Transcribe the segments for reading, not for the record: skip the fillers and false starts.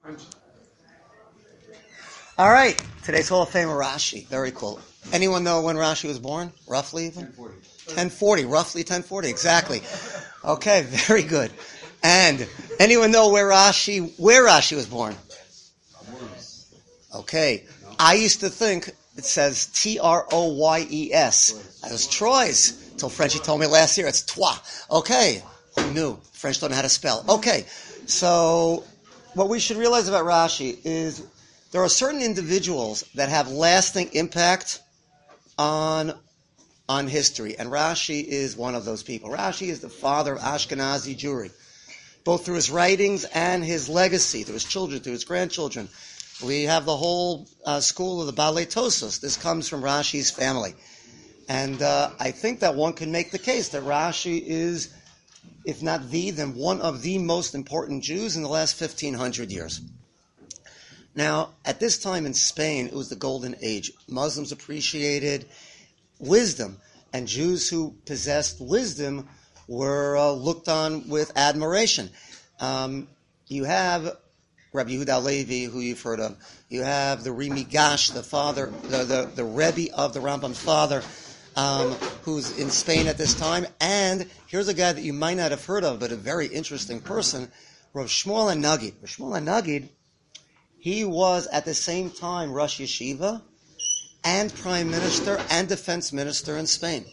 All right, today's Hall of Famer Rashi. Very cool. Anyone know when Rashi was born? Roughly even? 1040, roughly 1040, exactly. Okay, very good. And anyone know where Rashi was born? Okay, I used to think it says Troyes. That was Troyes. Until Frenchie told me last year it's Trois. Okay, who knew? French don't know how to spell. Okay, so what we should realize about Rashi is there are certain individuals that have lasting impact on history, and Rashi is one of those people. Rashi is the father of Ashkenazi Jewry, both through his writings and his legacy, through his children, through his grandchildren. We have the whole school of the Balei Tosos. This comes from Rashi's family. And I think that one can make the case that Rashi is, if not then one of the most important Jews in the last 1,500 years. Now, at this time in Spain, it was the golden age. Muslims appreciated wisdom, and Jews who possessed wisdom were looked on with admiration. You have Rabbi Yehuda Levi, who you've heard of. You have the Rimi Gash, the father, the Rebbe of the Rambam's father, who's in Spain at this time. And here's a guy that you might not have heard of, but a very interesting person, Rav Shmuel HaNagid. Rav Shmuel HaNagid, he was at the same time Rosh Yeshiva and Prime Minister and Defense Minister in Spain.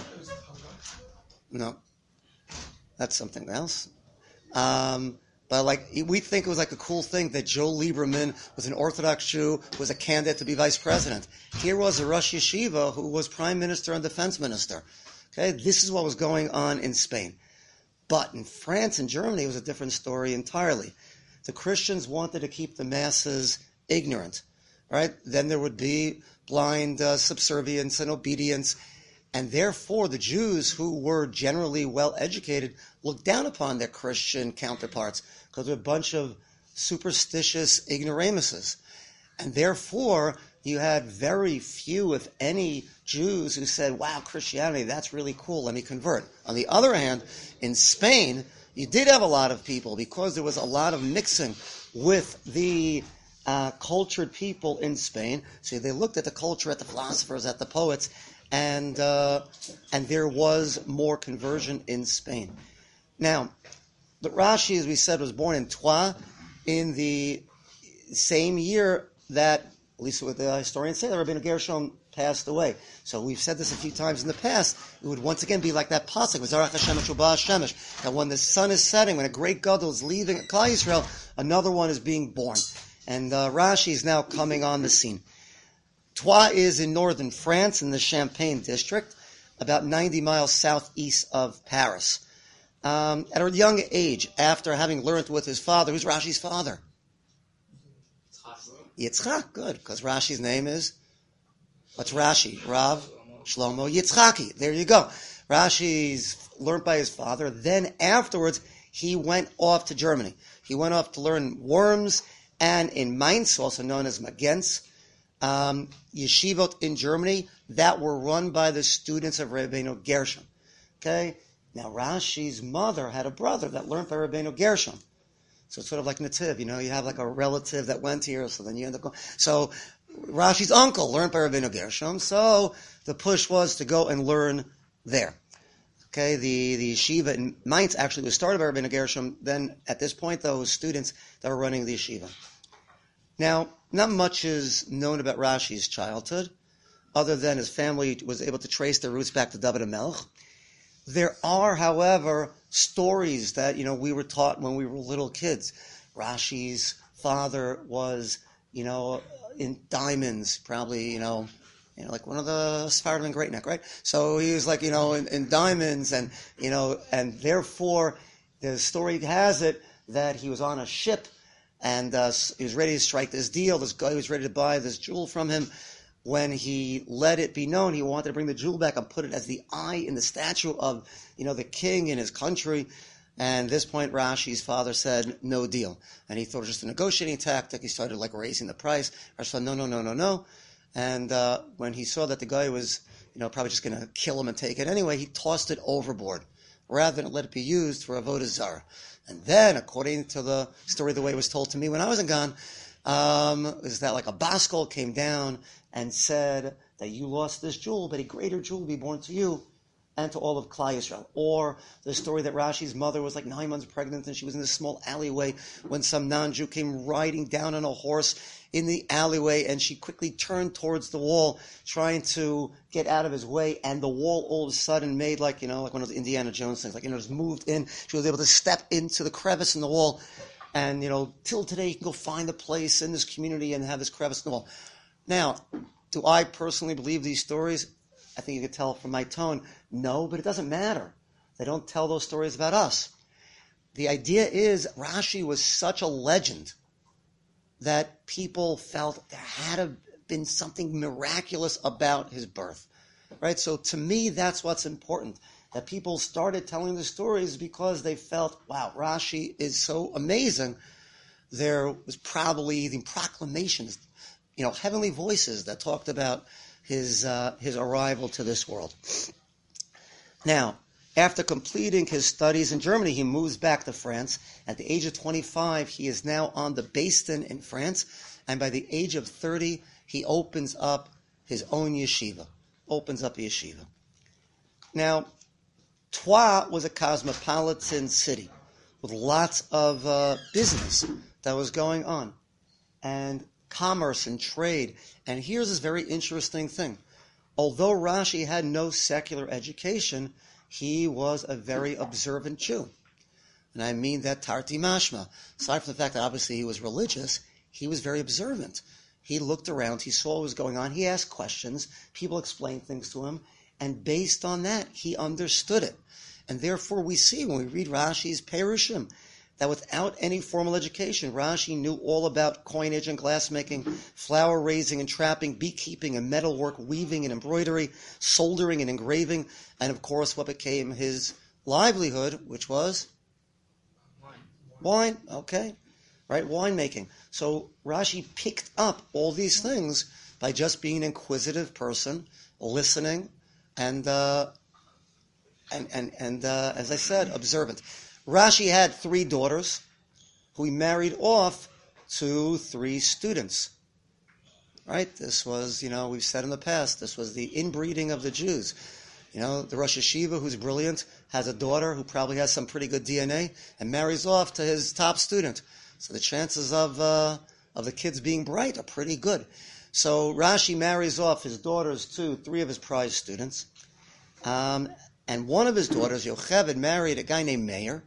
No, that's something else. But we think it was like a cool thing that Joe Lieberman was an Orthodox Jew, was a candidate to be vice president. Here was a Rosh Yeshiva who was prime minister and defense minister. Okay, this is what was going on in Spain. But in France and Germany, it was a different story entirely. The Christians wanted to keep the masses ignorant, right? Then there would be blind subservience and obedience. And therefore, the Jews, who were generally well-educated, looked down upon their Christian counterparts because they're a bunch of superstitious ignoramuses. And therefore, you had very few, if any, Jews who said, wow, Christianity, that's really cool, let me convert. On the other hand, in Spain, you did have a lot of people because there was a lot of mixing with the cultured people in Spain. So they looked at the culture, at the philosophers, at the poets, and there was more conversion in Spain. Now, the Rashi, as we said, was born in Troyes in the same year that, at least what the historians say, that Rabbeinu Gershom passed away. So we've said this a few times in the past. It would once again be like that pasuk, V'zarach Hashemesh u'ba Hashemesh, that when the sun is setting, when a great gadol is leaving Klal Yisrael, another one is being born. And Rashi is now coming on the scene. Troyes is in northern France, in the Champagne district, about 90 miles southeast of Paris. At a young age, after having learned with his father, who's Rashi's father? Yitzchak, good, because Rashi's name is, what's Rashi? Rav Shlomo Yitzchaki. There you go. Rashi's learned by his father. Then afterwards, he went off to Germany. He went off to learn Worms, and in Mainz, also known as Magenz, yeshivot in Germany that were run by the students of Rabbeinu Gershom. Okay? Now, Rashi's mother had a brother that learned by Rabbeinu Gershom. So it's sort of like Nativ, you have like a relative that went here, so then you end up going. So Rashi's uncle learned by Rabbeinu Gershom, so the push was to go and learn there. Okay, the yeshiva in Mainz actually was started by Rabbeinu Gershom. Then at this point, though, it was students that were running the yeshiva. Now, not much is known about Rashi's childhood, other than his family was able to trace their roots back to David HaMelech. There are, however, stories that, we were taught when we were little kids. Rashi's father was, in diamonds, probably, like one of the Sephardim Great Neck, right? So he was like, in diamonds, and, and therefore, the story has it that he was on a ship, and he was ready to strike this deal. This guy was ready to buy this jewel from him. When he let it be known, he wanted to bring the jewel back and put it as the eye in the statue of, the king in his country. And at this point, Rashi's father said, no deal. And he thought it was just a negotiating tactic. He started raising the price. Rashi said, no. And when he saw that the guy was, probably just going to kill him and take it anyway, he tossed it overboard. rather than let it be used for avodah zarah. And then, according to the story, the way it was told to me when I was in Gan, is that like a Baskol came down and said that you lost this jewel, but a greater jewel will be born to you and to all of Klal Yisrael. Or the story that Rashi's mother was like 9 months pregnant and she was in this small alleyway when some non-Jew came riding down on a horse in the alleyway, and she quickly turned towards the wall trying to get out of his way, and the wall all of a sudden made like one of those Indiana Jones things, just moved in. She was able to step into the crevice in the wall, and till today you can go find the place in this community and have this crevice in the wall. Now, do I personally believe these stories? I think you could tell from my tone, no, but it doesn't matter. They don't tell those stories about us. The idea is Rashi was such a legend that people felt there had to have been something miraculous about his birth, right? So to me, that's what's important, that people started telling the stories because they felt, wow, Rashi is so amazing. There was probably even proclamations, heavenly voices that talked about his arrival to this world. Now, after completing his studies in Germany, he moves back to France. At the age of 25, he is now on the Basin in France, and by the age of 30, he opens up his own yeshiva. Now, Troyes was a cosmopolitan city with lots of business that was going on, and commerce and trade. And here's this very interesting thing. Although Rashi had no secular education, he was a very observant Jew. And I mean that tarti mashma. Aside from the fact that obviously he was religious, he was very observant. He looked around, he saw what was going on, he asked questions, people explained things to him, and based on that, he understood it. And therefore we see when we read Rashi's Perushim, that without any formal education, Rashi knew all about coinage and glassmaking, flower raising and trapping, beekeeping and metalwork, weaving and embroidery, soldering and engraving, and of course what became his livelihood, which was wine. Okay, right, winemaking. So Rashi picked up all these things by just being an inquisitive person, listening, and as I said, observant. Rashi had 3 daughters who he married off to 3 students. Right? This was, we've said in the past, this was the inbreeding of the Jews. The Rosh Yeshiva, who's brilliant, has a daughter who probably has some pretty good DNA and marries off to his top student. So the chances of the kids being bright are pretty good. So Rashi marries off his daughters to 3 of his prize students. And one of his daughters, Yocheved, married a guy named Meir.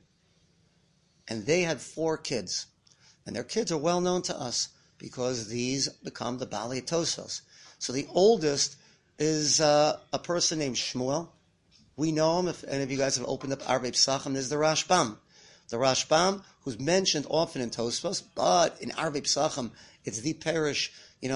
And they had 4 kids. And their kids are well known to us because these become the Balei Tosos. So the oldest is a person named Shmuel. We know him, if any of you guys have opened up Arvei Psachim, is the Rashbam. The Rashbam, who's mentioned often in Tosfos, but in Arvei Psachim, it's the Perish,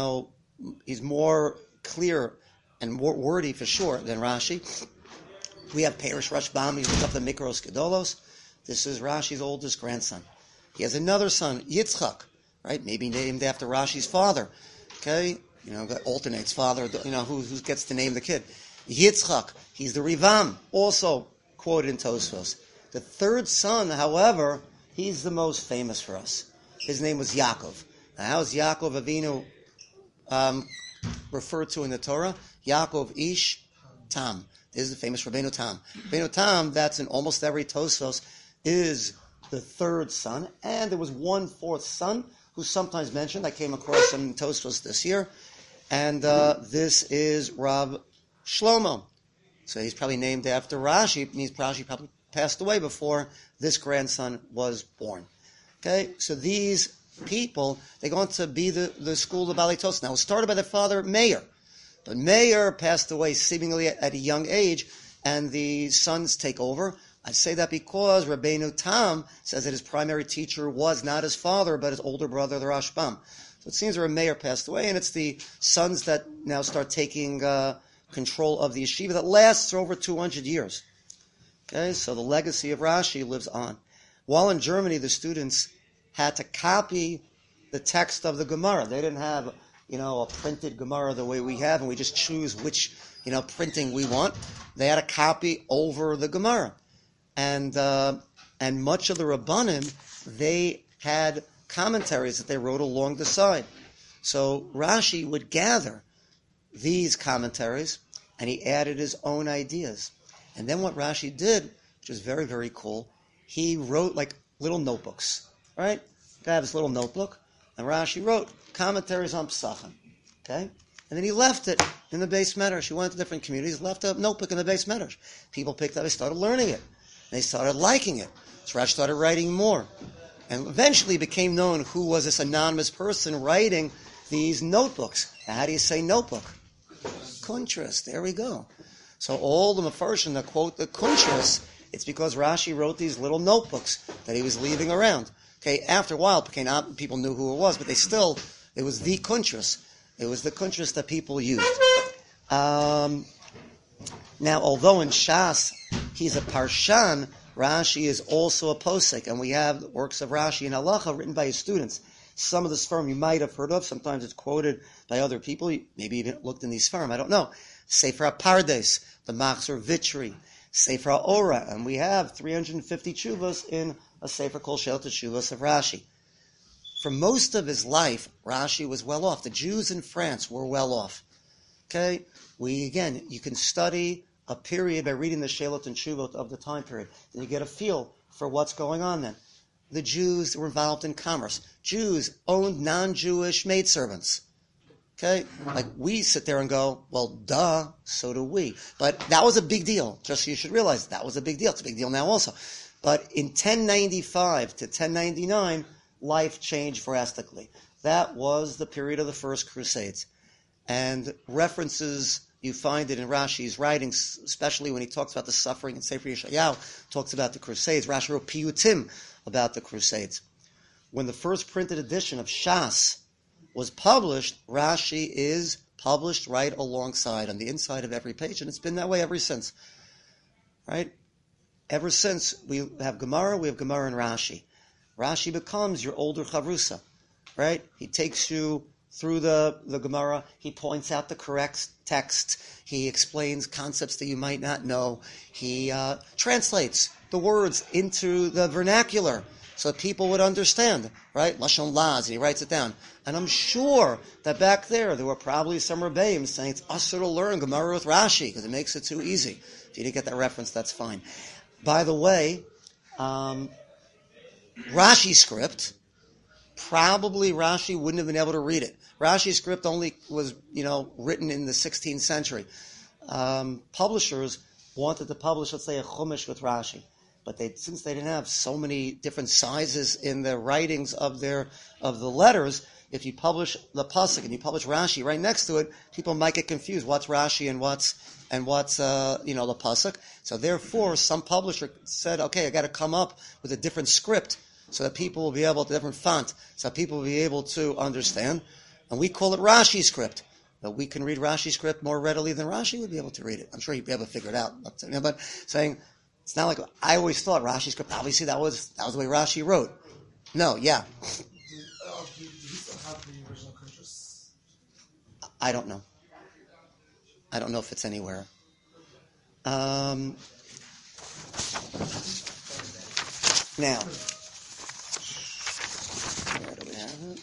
he's more clear and more wordy for sure than Rashi. We have Perish Rashbam, he looked up the Mikros Gedolos. This is Rashi's oldest grandson. He has another son, Yitzchak, right? Maybe named after Rashi's father. Okay? That alternates father, who gets to name the kid. Yitzchak, he's the Rivam, also quoted in Tosfos. The 3rd son, however, he's the most famous for us. His name was Yaakov. Now, how is Yaakov Avinu referred to in the Torah? Yaakov Ish Tam. This is the famous Rabbeinu Tam. Rabbeinu Tam, that's in almost every Tosfos, is the 3rd son, and there was 1/4 son who's sometimes mentioned. I came across him in Tosfos this year, and this is Rav Shlomo. So he's probably named after Rashi. Rashi probably passed away before this grandson was born. Okay, so these people, they go on to be the school of Balei Tosos. Now, it was started by their father, Meir. But Meir passed away seemingly at a young age, and the sons take over. I say that because Rabbeinu Tam says that his primary teacher was not his father, but his older brother, the Rashbam. So it seems that Meir passed away, and it's the sons that now start taking control of the yeshiva that lasts for over 200 years. Okay, so the legacy of Rashi lives on. While in Germany, the students had to copy the text of the Gemara. They didn't have, a printed Gemara the way we have, and we just choose which, printing we want. They had to copy over the Gemara. and much of the Rabbanim, they had commentaries that they wrote along the side. So Rashi would gather these commentaries, and he added his own ideas. And then what Rashi did, which was very, very cool, he wrote like little notebooks, right? Guy had his little notebook, and Rashi wrote commentaries on Pesachim, okay? And then he left it in the Beis Medrash. He went to different communities, left a notebook in the Beis Medrash. People picked up, they started learning it. They started liking it. So Rashi started writing more. And eventually became known who was this anonymous person writing these notebooks. Now, how do you say notebook? Kuntras. There we go. So all the Mefarshim that quote the Kuntras, it's because Rashi wrote these little notebooks that he was leaving around. Okay, after a while, people knew who it was, but it was the Kuntras. It was the Kuntras that people used. Now, although in Shas he's a Parshan, Rashi is also a posek, and we have works of Rashi in Halacha written by his students. Some of the Sfarim you might have heard of. Sometimes it's quoted by other people. Maybe even looked in these Sfarim. I don't know. Sefer HaPardes, the Machzor Vitri, Sefer HaOra, and we have 350 tshuvas in a Sefer called Sheilot Teshuvos of Rashi. For most of his life, Rashi was well off. The Jews in France were well off. Okay? You can study a period by reading the Sheilot and Teshuvot of the time period. Then you get a feel for what's going on then. The Jews were involved in commerce. Jews owned non-Jewish maidservants. Okay? Like we sit there and go, well, duh, so do we. But that was a big deal. Just so you should realize that was a big deal. It's a big deal now also. But in 1095 to 1099, life changed drastically. That was the period of the First Crusades. And references, you find it in Rashi's writings, especially when he talks about the suffering in Sefer Yeshayahu, talks about the Crusades. Rashi wrote Piyutim about the Crusades. When the first printed edition of Shas was published, Rashi is published right alongside on the inside of every page, and it's been that way ever since. Right? Ever since we have Gemara and Rashi. Rashi becomes your older Chavrusa. Right? He takes you through the Gemara, he points out the correct text, he explains concepts that you might not know, he translates the words into the vernacular so that people would understand, right? Lashon Laz, and he writes it down. And I'm sure that back there were probably some Rebbeim saying it's usher to learn Gemara with Rashi because it makes it too easy. If you didn't get that reference, that's fine. By the way, Rashi script, probably Rashi wouldn't have been able to read it. Rashi's script only was, written in the 16th century. Publishers wanted to publish, let's say, a Chumash with Rashi. But since they didn't have so many different sizes in the writings of the letters, if you publish the pasuk and you publish Rashi right next to it, people might get confused. What's Rashi and what's the pasuk? So therefore, some publisher said, okay, I got to come up with a different script so that people will be able to, different font, so that people will be able to understand. And we call it Rashi script. But we can read Rashi script more readily than Rashi would be able to read it. I'm sure he'd be able to figure it out. But saying, it's not like, I always thought Rashi script, obviously that was the way Rashi wrote. No, yeah. Do you still have the original Kuntras? I don't know. I don't know if it's anywhere. Now, where do we have it?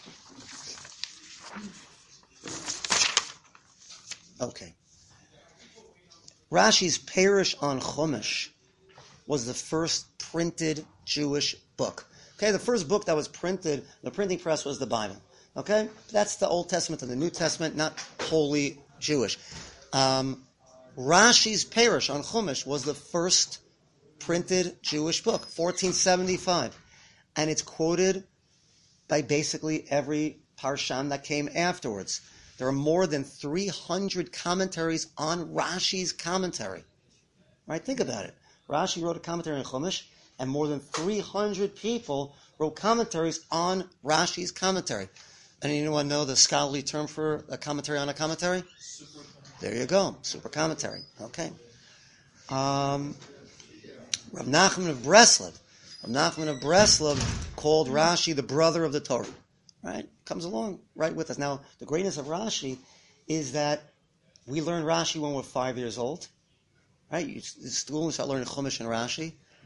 Okay. Rashi's Parish on Chumash was the first printed Jewish book. Okay, the first book that was printed, the printing press was the Bible. Okay? That's the Old Testament and the New Testament, not wholly Jewish. Rashi's Parish on Chumash was the first printed Jewish book, 1475. And it's quoted by basically every Parshan that came afterwards. There are more than 300 commentaries on Rashi's commentary. Right? Think about it. Rashi wrote a commentary on Chumash, and more than 300 people wrote commentaries on Rashi's commentary. Anyone know the scholarly term for a commentary on a commentary? There you go. Super commentary. Okay. Rav Nachman of Breslov. Rav Nachman of Breslov called Rashi the brother of the Torah. Right? Comes along right with us. Now, the greatness of Rashi is that we learn Rashi when we're 5 years old. Right? You school and start learning Chumash and Rashi.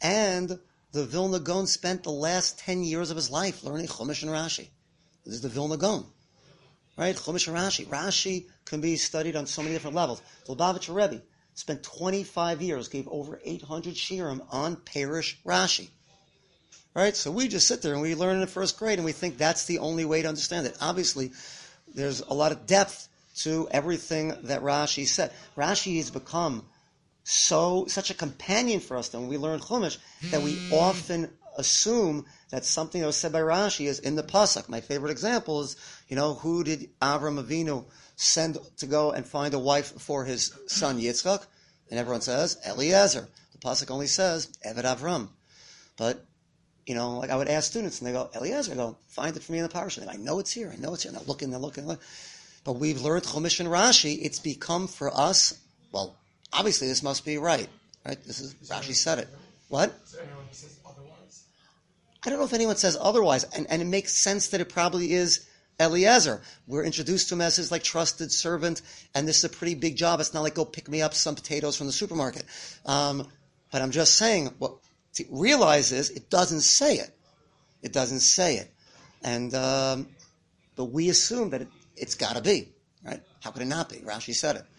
And the Vilna Gaon spent the last 10 years of his life learning Chumash and Rashi. This is the Vilna Gaon. Right? Chumash and Rashi. Rashi can be studied on so many different levels. The Lubavitcher Rebbe spent 25 years, gave over 800 shiurim on Parish Rashi. Right? So we just sit there and we learn in the first grade and we think that's the only way to understand it. Obviously, there's a lot of depth to everything that Rashi said. Rashi has become such a companion for us when we learn Chumash that we often assume that something that was said by Rashi is in the pasuk. My favorite example is, who did Avram Avinu send to go and find a wife for his son Yitzchak? And everyone says Eliezer. The pasuk only says Eved Avram. But like I would ask students, and they go Eliezer. I go, find it for me in the parasha. They go, I know it's here. And they're looking. But we've learned Chumash and Rashi. It's become for us. Well, obviously this must be right. This is Rashi said it. What? Is there anyone who says otherwise? I don't know if anyone says otherwise, and it makes sense that it probably is Eliezer. We're introduced to him as his trusted servant, and this is a pretty big job. It's not like go pick me up some potatoes from the supermarket. But I'm just saying, what to realize is it doesn't say it. It doesn't say it, and but we assume that it's got to be right. How could it not be? Rashi said it.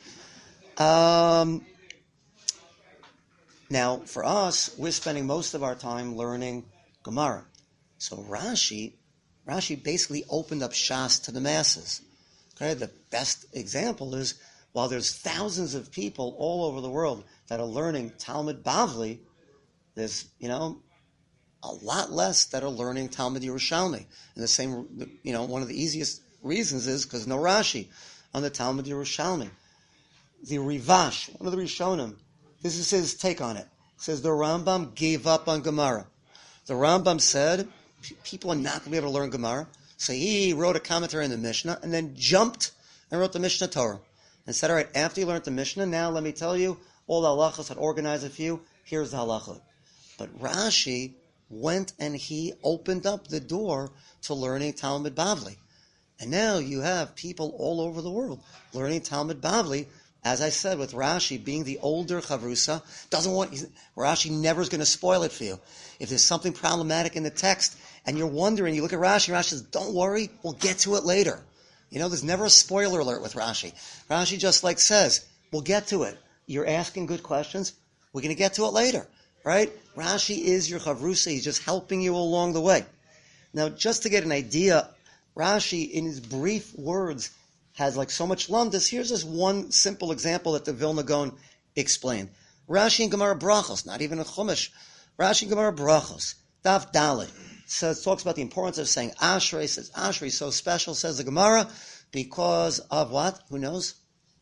Now, for us, we're spending most of our time learning Gemara. So Rashi basically opened up Shas to the masses. Okay, the best example is while there's thousands of people all over the world that are learning Talmud Bavli, there's a lot less that are learning Talmud Yerushalmi. And the same, one of the easiest reasons is because no Rashi on the Talmud Yerushalmi. The Rivash, one of the Rishonim, this is his take on it. It says the Rambam gave up on Gemara. The Rambam said people are not going to be able to learn Gemara. So he wrote a commentary on the Mishnah and then jumped and wrote the Mishnah Torah. And said, all right, after you learned the Mishnah, now let me tell you, all the halachas had organized it for you. Here's the halacha. But Rashi went and he opened up the door to learning Talmud Bavli. And now you have people all over the world learning Talmud Bavli. As I said, with Rashi being the older Chavrusa, Rashi never is going to spoil it for you. If there's something problematic in the text and you're wondering, you look at Rashi says, don't worry, we'll get to it later. There's never a spoiler alert with Rashi. Rashi just says, we'll get to it. You're asking good questions, we're going to get to it later, right? Rashi is your Chavrusa, he's just helping you along the way. Now, just to get an idea, Rashi, in his brief words, has so much lumdus. Here's just one simple example that the Vilna Gaon explained. Rashi and Gemara Brachos, not even a Chumash. Rashi and Gemara Brachos, Daf Dalet, talks about the importance of saying Ashrei. Says Ashrei is so special, says the Gemara, because of what? Who knows?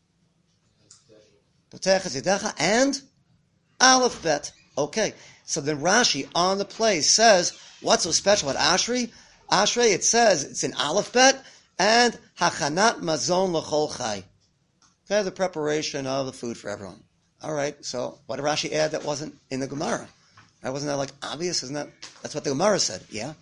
Potechas Yedecha and Aleph Bet. Okay, so then Rashi on the place says, what's so special about Ashrei? Ashrei, it says it's in Aleph Bet, and hachanat mazon l'chol chai. Okay, the preparation of the food for everyone. All right, so what did Rashi add that wasn't in the Gemara? Wasn't that obvious? That's what the Gemara said? Yeah.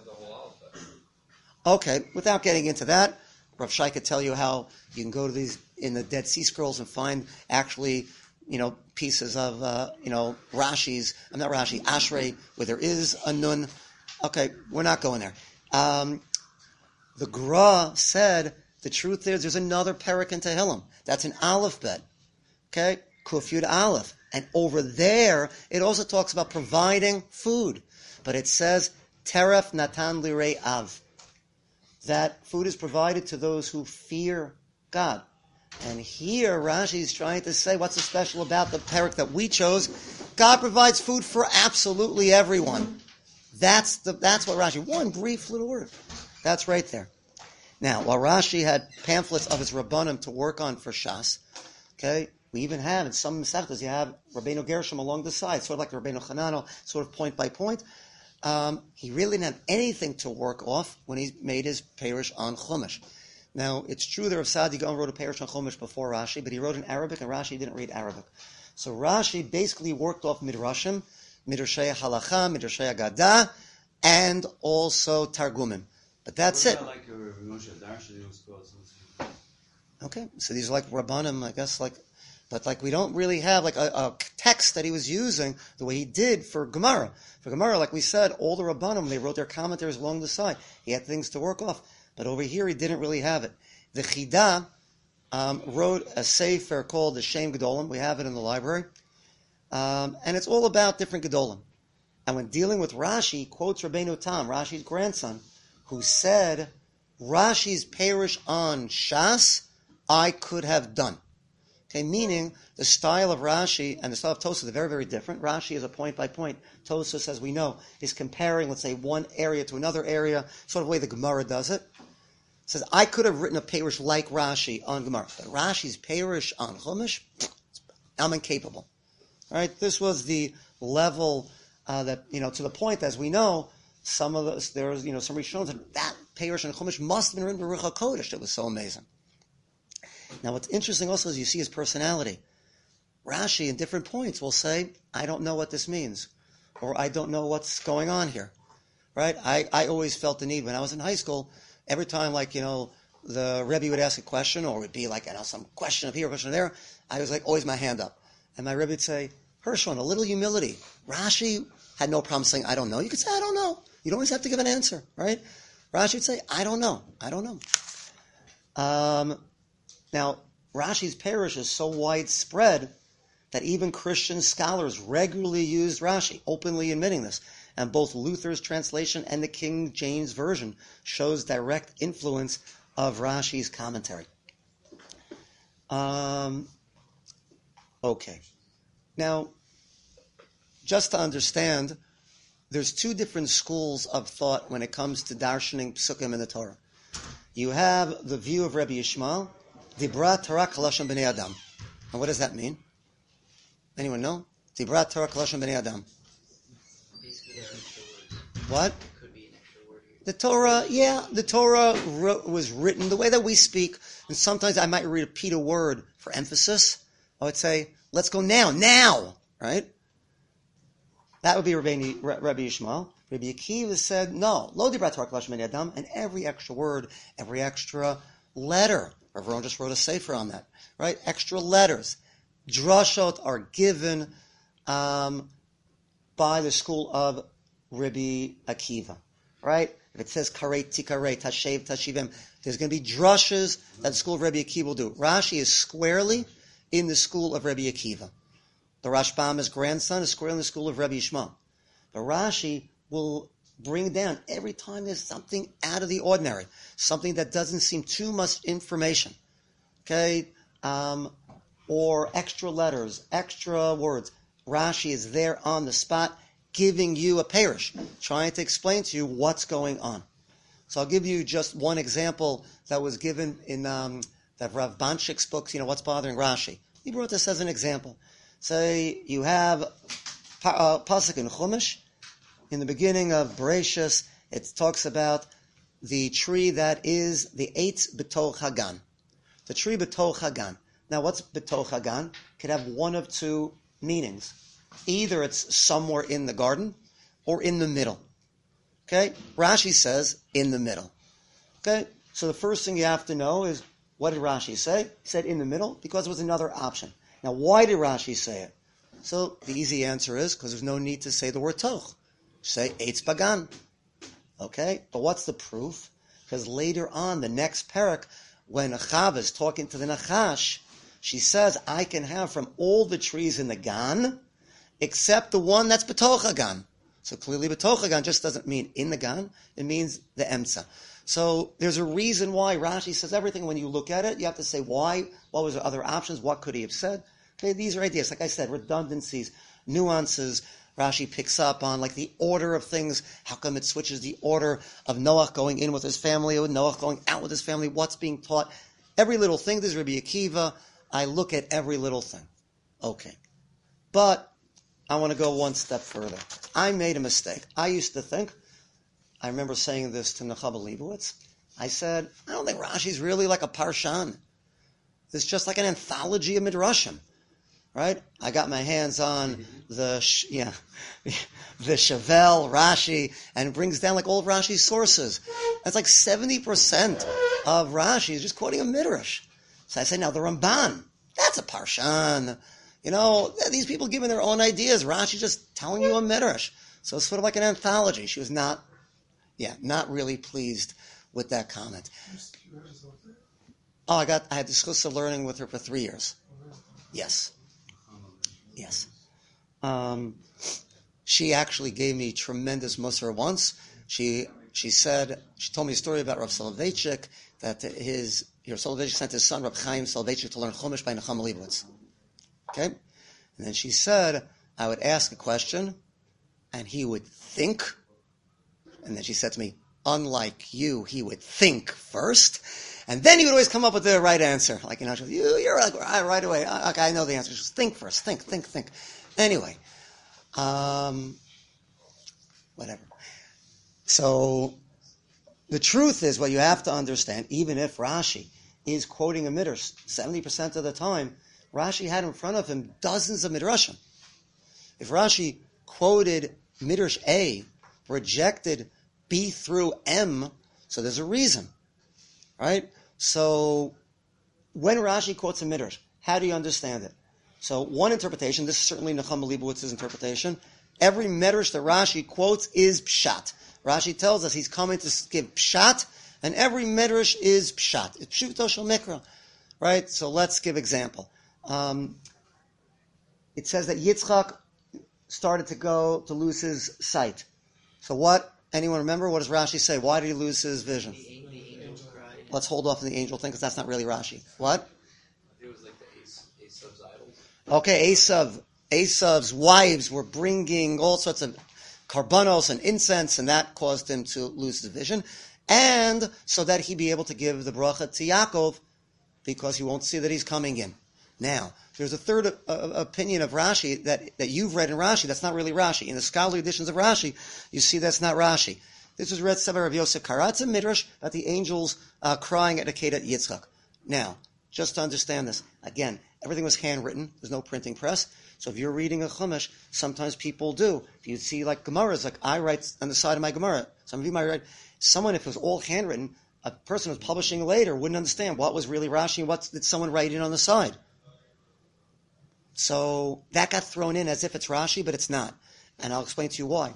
Okay, without getting into that, Rav Shai could tell you how you can go to these in the Dead Sea Scrolls and find actually, pieces of Rashi's. I'm not Rashi, Ashrei, where there is a nun. Okay, we're not going there. The Gra said the truth is there's another parak in Tehillim. That's an Aleph Bet. Okay? Kuf Yud Aleph. And over there, it also talks about providing food. But it says, Teref Natan Lirei Av. That food is provided to those who fear God. And here, Rashi is trying to say, what's so special about the parak that we chose? God provides food for absolutely everyone. That's what Rashi, one brief little word. That's right there. Now, while Rashi had pamphlets of his Rabbanim to work on for Shas, okay, we even have, in some Masechtas, you have Rabbeinu Gershom along the side, sort of like Rabbeinu Chananel, sort of point by point. He really didn't have anything to work off when he made his Perush on Chumash. Now, it's true that Rav Saadia Gaon wrote a Perush on Chumash before Rashi, but he wrote in Arabic, and Rashi didn't read Arabic. So Rashi basically worked off Midrashim, Midrashei Halacha, Midrashei Agadah, and also Targumim. But that's it. Like Moshe Darshan, Okay, so these are like Rabbanim, I guess, like But like we don't really have like a text that he was using the way he did for Gemara. For Gemara, like we said, all the Rabbanim, they wrote their commentaries along the side. He had things to work off. But over here, he didn't really have it. The Chida wrote a sefer called the Shem Gedolim. We have it in the library. And it's all about different Gedolim. And when dealing with Rashi, he quotes Rabbeinu Tam, Rashi's grandson, who said, Rashi's parish on Shas, I could have done. Okay, meaning the style of Rashi and the style of Tosafos are very, very different. Rashi is a point by point. Tosafos, as we know, is comparing, let's say, one area to another area, sort of the way the Gemara does it. It says, I could have written a parish like Rashi on Gemara, but Rashi's parish on Chumash, I'm incapable. All right, this was the level that, to the point, as we know, some of us, there's, some Rishonim that parish on Chumash must have been written by Ruach HaKodesh. It was so amazing. Now, what's interesting also is you see his personality. Rashi, in different points, will say, I don't know what this means, or I don't know what's going on here, right? I always felt the need when I was in high school, every time, the Rebbe would ask a question, or it would be some question up here, question there, I was always my hand up. And my Rebbe would say, Hershon, a little humility. Rashi had no problem saying, I don't know. You could say, I don't know. You don't always have to give an answer, right? Rashi would say, I don't know. Now, Rashi's parish is so widespread that even Christian scholars regularly used Rashi, openly admitting this. And both Luther's translation and the King James Version shows direct influence of Rashi's commentary. Okay. Now, just to understand, there's two different schools of thought when it comes to darshaning psukim in the Torah. You have the view of Rabbi Yishmael, Dibra Torah Kalashon B'nei Adam. And what does that mean? Anyone know? Dibra Torah Kalashon B'nei Adam. Basically, they're extra words. What? It could be an extra word here. The Torah was written the way that we speak, and sometimes I might repeat a word for emphasis. I would say, let's go now, right? That would be Rabbi Yishmael. Rabbi Akiva said, no, lo dibra Torah Kalashon B'nei Adam, and every extra word, every extra letter. Everyone just wrote a sefer on that, right? Extra letters. Drashot are given by the school of Rabbi Akiva, right? If it says karei tikarei, tashev tashivim, there's going to be drushes that the school of Rabbi Akiva will do. Rashi is squarely in the school of Rabbi Akiva. The Rashbam, his grandson, is squarely in the school of Rabbi Yishmael. But Rashi will bring down every time there's something out of the ordinary, something that doesn't seem too much information, okay, or extra letters, extra words. Rashi is there on the spot, giving you a parish, trying to explain to you what's going on. So I'll give you just one example that was given in that Rav Banchik's books, What's Bothering Rashi. He brought this as an example. Say you have pasuk in Chumash. In the beginning of Bereshis, it talks about the tree that is the Eitz B'toch Hagan. The tree B'toch Hagan. Now, what's B'toch Hagan? Could have one of two meanings. Either it's somewhere in the garden or in the middle. Okay? Rashi says in the middle. Okay? So the first thing you have to know is, what did Rashi say? He said in the middle because it was another option. Now, why did Rashi say it? So the easy answer is because there's no need to say the word toch. Say Eitz Bagan. Okay? But what's the proof? Because later on, the next parak, when Chava is talking to the Nachash, she says, I can have from all the trees in the Gan, except the one that's B'toch Hagan. So clearly B'toch Hagan just doesn't mean in the Gan, it means the Emtza. So there's a reason why Rashi says everything. When you look at it, you have to say why, what was the other options, what could he have said? Okay, these are ideas, like I said, redundancies, nuances. Rashi picks up on the order of things. How come it switches the order of Noach going in with his family or Noach going out with his family? What's being taught? Every little thing. This is Rabbi Akiva. I look at every little thing. Okay. But I want to go one step further. I made a mistake. I used to think, I remember saying this to Nechama Leibowitz. I said, I don't think Rashi's really like a parshan. It's just like an anthology of Midrashim. Right? I got my hands on the Chevelle Rashi, and it brings down all of Rashi's sources. That's 70% of Rashi is just quoting a Midrash. So I say, now the Ramban, That's a parshan. These people giving their own ideas. Rashi just telling you a midrash. So it's sort of like an anthology. She was not really pleased with that comment. Oh, I had exclusive learning with her for 3 years. Yes. She actually gave me tremendous musar once. She told me a story about Rav Soloveitchik, that Rav Soloveitchik sent his son Rav Chaim Soloveitchik to learn Chumash by Nechama Leibowitz. Okay? And then she said, I would ask a question, and he would think. And then she said to me, unlike you, he would think first, and then he would always come up with the right answer. Like, you're like, right away. Okay, I know the answer. Just think first. Think. Anyway, whatever. So, the truth is, what you have to understand, even if Rashi is quoting a midrash 70% of the time, Rashi had in front of him dozens of midrashim. If Rashi quoted midrash A, rejected B through M, so there's a reason, right? So when Rashi quotes a midrash, how do you understand it? So one interpretation, this is certainly Nechama Leibowitz's interpretation, every midrash that Rashi quotes is pshat. Rashi tells us he's coming to give pshat, and every midrash is pshat. It's pshuto shel mikra, right? So let's give example. It says that Yitzchak started to lose his sight. So what? Anyone remember? What does Rashi say? Why did he lose his vision? The angel cried. Let's hold off on the angel thing because that's not really Rashi. What? It was like the Esav's idols. Okay, Esav's wives were bringing all sorts of karbanos and incense, and that caused him to lose his vision. And so that he'd be able to give the bracha to Yaakov because he won't see that he's coming in. Now, there's a third opinion of Rashi that you've read in Rashi. That's not really Rashi. In the scholarly editions of Rashi, you see that's not Rashi. This was read by Rav Yosef Karatza Midrash about the angels crying at Akedat Yitzchak. Now, just to understand this, again, everything was handwritten. There's no printing press. So if you're reading a Chumash, sometimes people do. If you see like Gemaras, like I write on the side of my Gemara, some of you might write, someone, if it was all handwritten, a person who's publishing later wouldn't understand what was really Rashi and what did someone write in on the side. So that got thrown in as if it's Rashi, but it's not. And I'll explain to you why.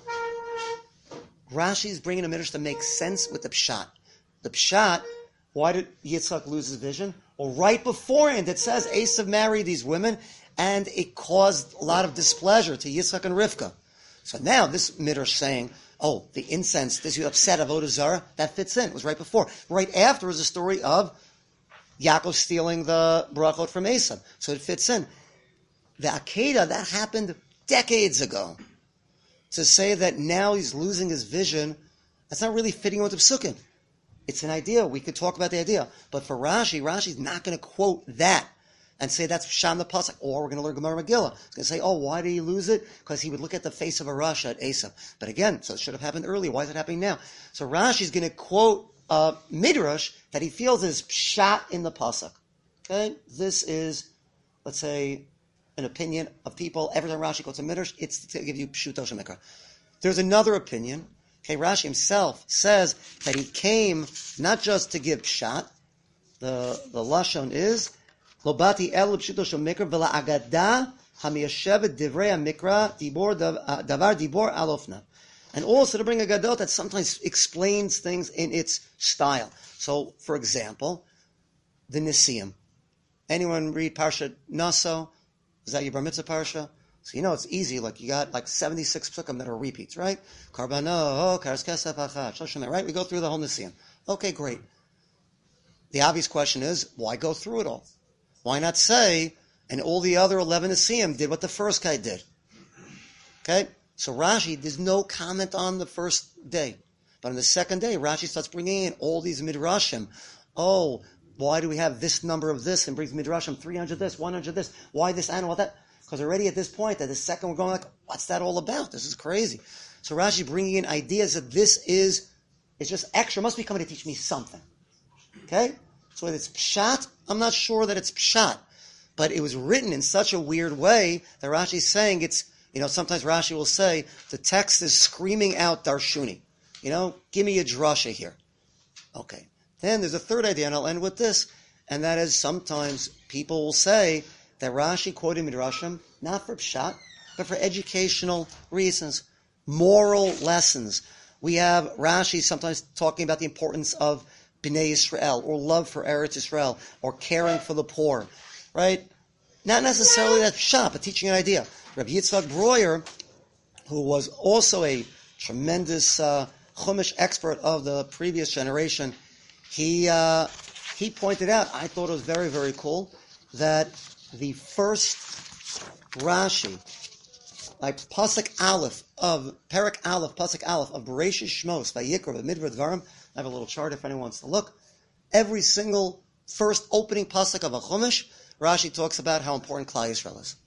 Rashi is bringing a midrash that makes sense with the pshat. The pshat, why did Yitzchak lose his vision? Well, right beforehand, it says Esav married these women, and it caused a lot of displeasure to Yitzchak and Rivka. So now this midrash saying, oh, the incense, this you upset Avodah Zarah, that fits in. It was right before. Right after is the story of Yaakov stealing the brachot from Esav. So it fits in. The Akedah, that happened decades ago. To say that now he's losing his vision, that's not really fitting with the psukim. It's an idea. We could talk about the idea. But for Rashi's not going to quote that and say that's Sham the Pasuk, or we're going to learn Gemara Megillah. He's going to say, oh, why did he lose it? Because he would look at the face of a Rasha at Esav. But again, so it should have happened earlier. Why is it happening now? So Rashi's going to quote Midrash that he feels is pshat in the Pasuk. Okay? This is, let's say, an opinion of people. Every time Rashi quotes a midrash, it's to give you pshuto shel mikra. There's another opinion. Okay, Rashi himself says that he came not just to give pshat. The lashon is lobati el pshuto shel mikra v'la agada hamiyashevet divrei hamikra davar dibor alofna, and also to bring a gadot that sometimes explains things in its style. So, for example, the Nisiim. Anyone read Parshat Naso? Is that your Bar Mitzvah Parsha? So it's easy. Like you got like 76 psukim that are repeats, right? Karbano, Karas Kesef Achat, Shoshamet, right? We go through the whole Nisiim. Okay, great. The obvious question is, why go through it all? Why not say, and all the other 11 Nisiim did what the first guy did? Okay? So Rashi, there's no comment on the first day. But on the second day, Rashi starts bringing in all these midrashim. Oh, why do we have this number of this and brings midrashim 300 this, 100 this? Why this animal that? Because already at this point, at the second, we're going like, what's that all about? This is crazy. So Rashi bringing in ideas that it's just extra. Must be coming to teach me something. Okay? So whether it's pshat, I'm not sure that it's pshat. But it was written in such a weird way that Rashi's saying it's, sometimes Rashi will say, the text is screaming out darshuni. Give me a drasha here. Okay. Then there's a third idea, and I'll end with this. and that is sometimes people will say that Rashi quoted Midrashim not for pshat, but for educational reasons, moral lessons. We have Rashi sometimes talking about the importance of Bnei Yisrael, or love for Eretz Yisrael, or caring for the poor, right? Not necessarily that pshat, but teaching an idea. Rabbi Yitzchak Breuer, who was also a tremendous Chumash expert of the previous generation, he pointed out, I thought it was very, very cool, that the first Rashi, like Pasuk Aleph of Perek Aleph, Pasuk Aleph of Bereshis Shmos, Vayikra, B'Midbar Dvarim. I have a little chart if anyone wants to look. Every single first opening pasuk of a Chumash, Rashi talks about how important Klal Yisrael is.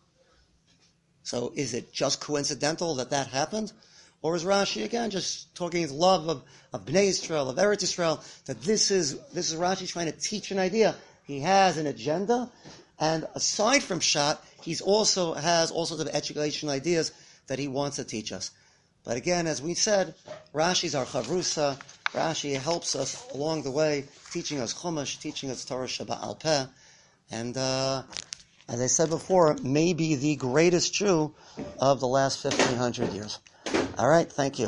So is it just coincidental that happened? Or is Rashi, again, just talking his love of Bnei Yisrael, of Eretz Yisrael, that this is Rashi trying to teach an idea. He has an agenda, and aside from Pshat, he also has all sorts of educational ideas that he wants to teach us. But again, as we said, Rashi's our chavrusa. Rashi helps us along the way, teaching us Chumash, teaching us Torah Sheba'al Peh, and as I said before, maybe the greatest Jew of the last 1,500 years. All right, thank you.